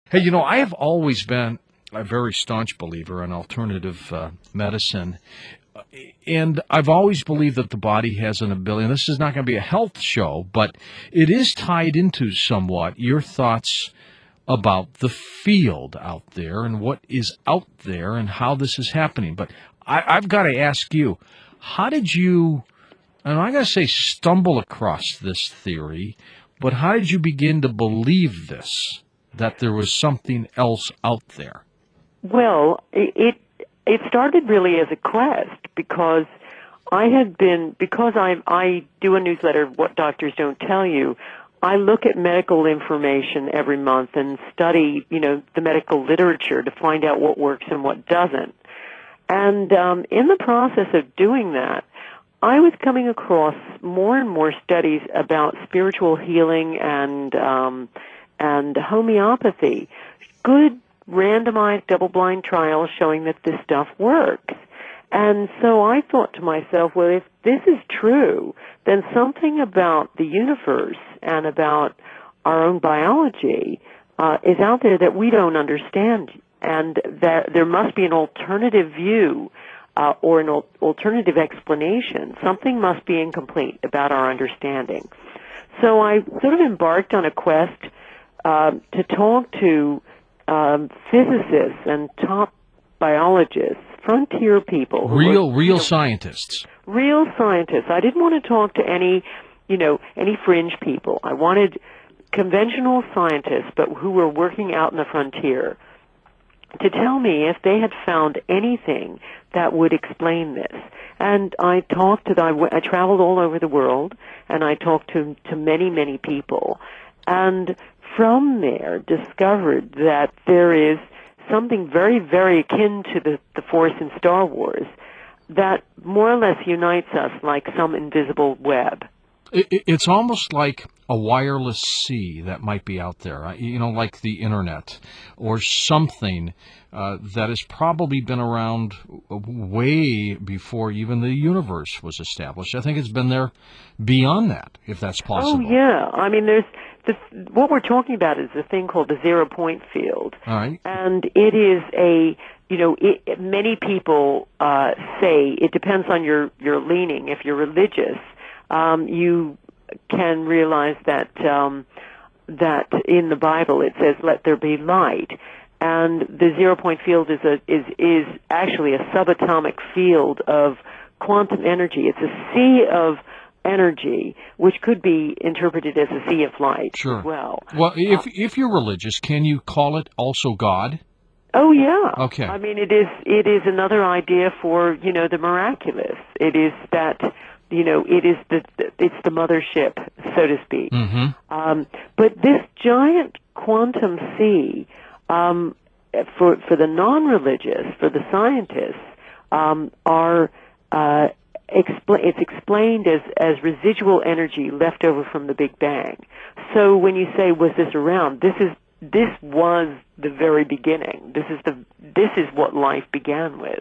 Hey, I have always been a very staunch believer in alternative medicine. And I've always believed that the body has an ability, and this is not going to be a health show, but it is tied into somewhat your thoughts about the field out there and what is out there and how this is happening. But I've got to ask you, how did you, and I got to say, stumble across this theory, but how did you begin to believe this, that there was something else out there? Well, it started really as a quest because I do a newsletter, What Doctors Don't Tell You. I look at medical information every month and study, the medical literature to find out what works and what doesn't. And in the process of doing that, I was coming across more and more studies about spiritual healing and homeopathy. Good randomized double-blind trials showing that this stuff works. And so I thought to myself, well, if this is true, then something about the universe and about our own biology is out there that we don't understand, and that there must be an alternative view or an alternative explanation. Something must be incomplete about our understanding. So I sort of embarked on a quest to talk to physicists and top biologists, frontier people, Real scientists. real scientists. I didn't want to talk to any fringe people. I wanted conventional scientists, but who were working out in the frontier, to tell me if they had found anything that would explain this. And I I traveled all over the world, and I talked to many, many people, and from there discovered that there is something very, very akin to the Force in Star Wars that more or less unites us like some invisible web. It's almost like a wireless sea that might be out there, like the internet or something that has probably been around way before even the universe was established. I think it's been there beyond that, if that's Oh, possible. yeah. I mean, what we're talking about is a thing called the zero-point field. All right. And it is many people say it depends on your leaning. If you're religious, you can realize that that in the Bible it says, "Let there be light," and the zero-point field is actually a subatomic field of quantum energy. It's a sea of energy, which could be interpreted as a sea of light Sure. as well. Well, if you're religious, can you call it also God? Oh yeah. Okay. I mean, it is another idea for the miraculous. It is that it's the mothership, so to speak. Mm-hmm. But this giant quantum sea, for the non-religious, for the scientists, it's explained as residual energy left over from the Big Bang. So when you say, was this around? This was the very beginning. This is what life began with.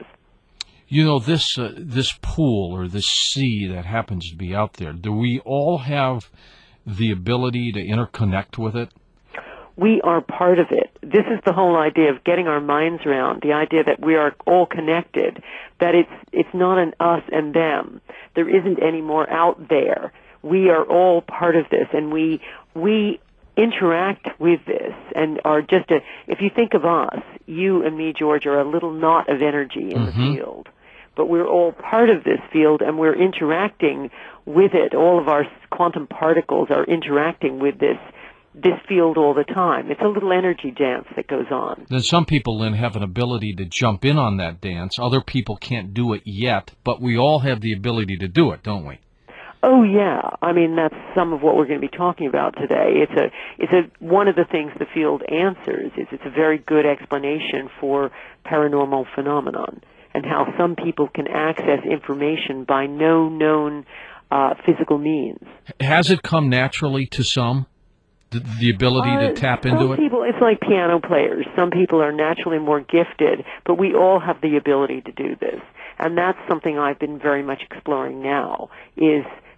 This pool or this sea that happens to be out there, do we all have the ability to interconnect with it? We are part of it. This is the whole idea of getting our minds around, the idea that we are all connected, that it's not an us and them. There isn't any more out there. We are all part of this, and we interact with this and are if you think of us, you and me, George, are a little knot of energy in the field. But we're all part of this field, and we're interacting with it. All of our quantum particles are interacting with this field all the time. It's a little energy dance that goes on. Then some people then have an ability to jump in on that dance. Other people can't do it yet, but we all have the ability to do it, don't we? Oh yeah, I mean that's some of what we're going to be talking about today. It's one of the things the field answers is it's a very good explanation for paranormal phenomenon and how some people can access information by no known physical means. Has it come naturally to some? The ability to tap into it? Some people, it's like piano players. Some people are naturally more gifted, but we all have the ability to do this. And that's something I've been very much exploring now, is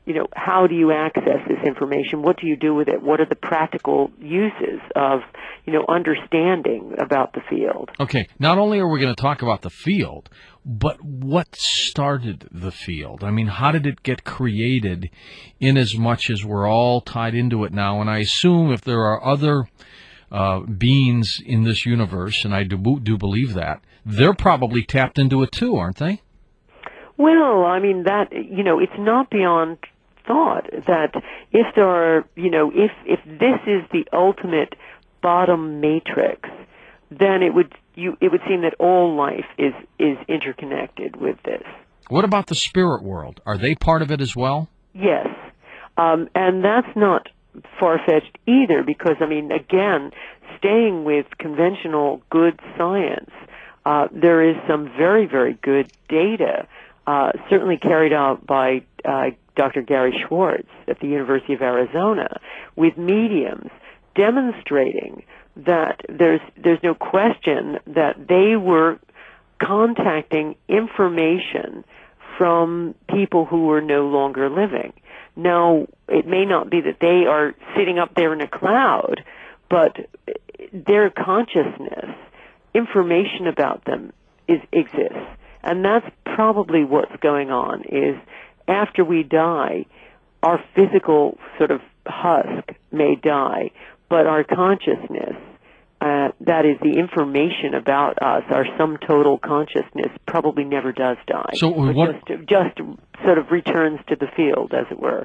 how do you access this information? What do you do with it? What are the practical uses of, understanding about the field? Okay, not only are we going to talk about the field, but what started the field? I mean, how did it get created in as much as we're all tied into it now? And I assume if there are other beings in this universe, and I do believe that, they're probably tapped into it too, aren't they? Well, I mean, it's not beyond thought that if there are, if this is the ultimate bottom matrix, then it would seem that all life is interconnected with this. What about the spirit world? Are they part of it as well? Yes. And that's not far-fetched either, because, I mean, again, staying with conventional good science, there is some very, very good data, certainly carried out by Dr. Gary Schwartz at the University of Arizona, with mediums demonstrating that there's no question that they were contacting information from people who were no longer living. Now, it may not be that they are sitting up there in a cloud, but their consciousness, information about them exists. And that's probably what's going on, is after we die, our physical sort of husk may die, but our consciousness, that is the information about us, our sum total consciousness, probably never does die. So just sort of returns to the field, as it were.